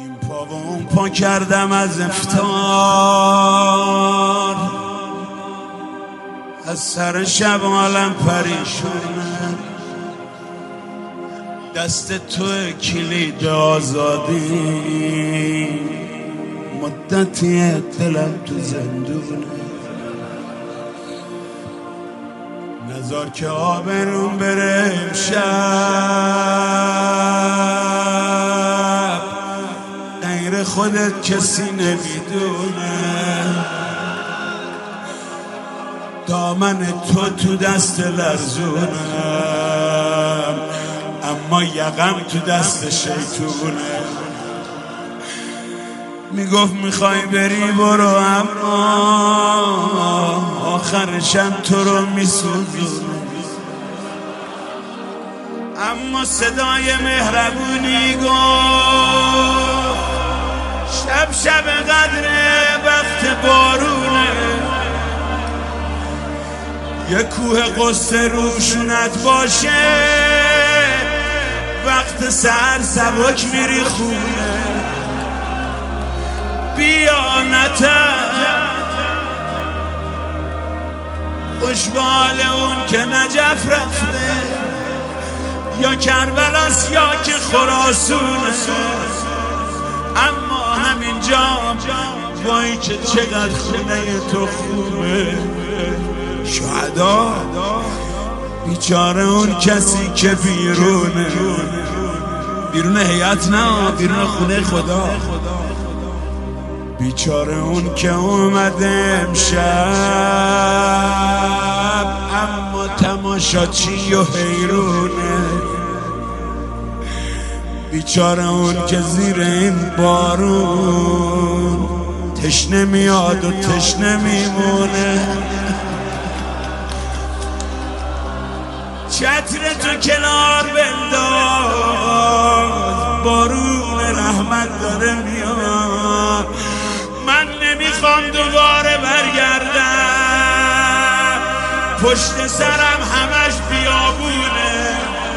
این پا و اون پا کردم از افطار، از سر شب عالم پریشونم. دست تو کلید آزادی، مدتی دلم تو زندونه. نذار که آبروم بره امشب، غیر خودت کسی نمیدونه. دامن تو دست لرزونم، اما یقم تو دست شیطونه. میگفت میخوای بری برو، اما آخرشم تو رو میسوزونه. اما صدای مهربونی گفت شب قدره وقت بارونه. یه کوه قصه روشونت باشه، وقت سر سبک میری خونه. بیا نتن خوشبال اون که نجف رفته، یا کربلاس یا که خراسونه. اما همینجا وای که چقدر خونه تو خوبه. شهدا بیچاره اون کسی که بیرونه، بیرون هیئت نه، بیرون خونه خدا. بیچاره اون که اومده امشب، اما تماشاچی و حیرونه. بیچاره اون که زیر این بارون تشنه میاد و تشنه میمونه. چتر تو کنار بنداز، بارون رحمت داره میاد. من نمیخوام دوباره برگردم، پشت سرم همش بیابونه.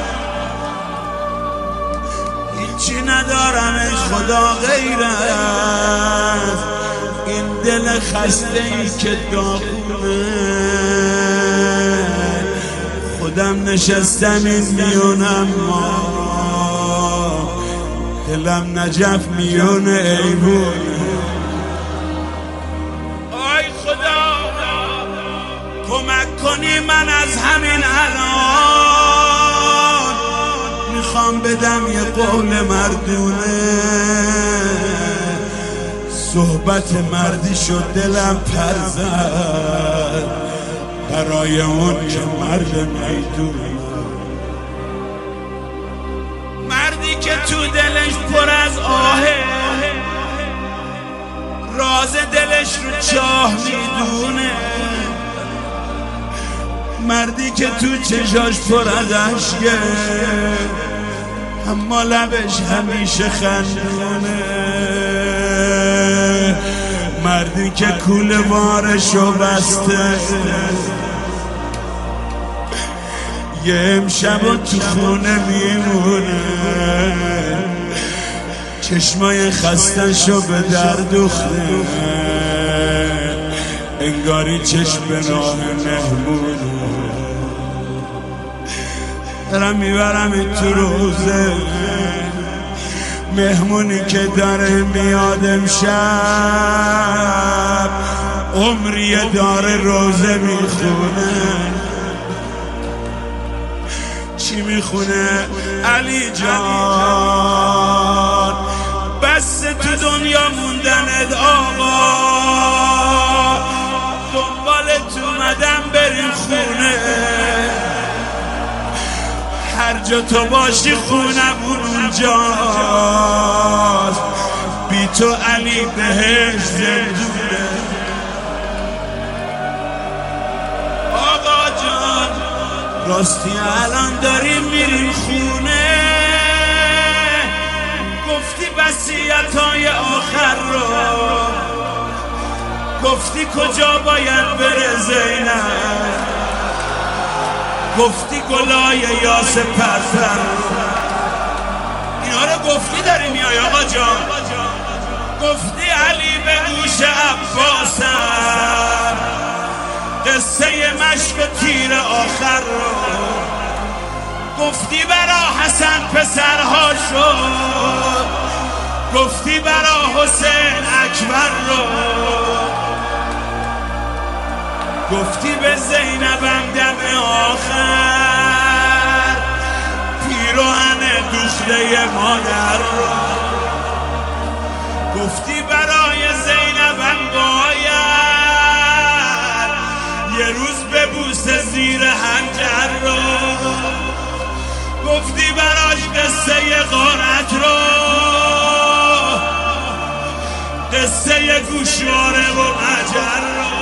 هیچی ندارم ای خدا غیر از این دل خسته ای که داغونه. خودم نشستم این میونم، دلم نجف میونه ایوونه. آی خدا کمک کنی، من از همین الان میخوام بدم یه قول مردونه. صحبت مردی شد دلم پر زد، برای اون که مرد میدونه. مردی که تو دلش پر از آهه، راز دلش رو چاه میدونه. مردی که تو چشاش پر از عشقه، اما لبش همیشه خندونه. مردی که کوله بارشو بسته، یه امشب تو خونه میمونه. چشمای خستشو به در دوخته، انگاری چشم به راه مهمونه. دارم میبرم این تو روزه، مهمونی که داره میاد امشب، عمریه داره روزه میخونه. چی میخونه علی جان؟ بس تو دنیا موندنت آقا، دنبالت اومدم بریم خونه. هر جا تو باشی خونمون اونجاست، بی تو علی بهش زندونه. آقا جان راستی الان داریم میریم خونه، گفتی وصیت‌های آخر رو، گفتی کجا باید بره زینب، گفتی گلای یاس پرفر، اینا رو گفتی داری میای آقا جان. گفتی علی به گوش عباسم قصه مشک و تیر آخر رو، گفتی برا حسن پسرها شد، گفتی برا حسین اکبر رو، گفتی به زینبم دم آخر پیراهن دوخته مادر رو، گفتی برای زینبم باید یه روز ببوسه زیر حنجر رو، گفتی براش قصه غارت رو، قصه گوشواره و مجر رو،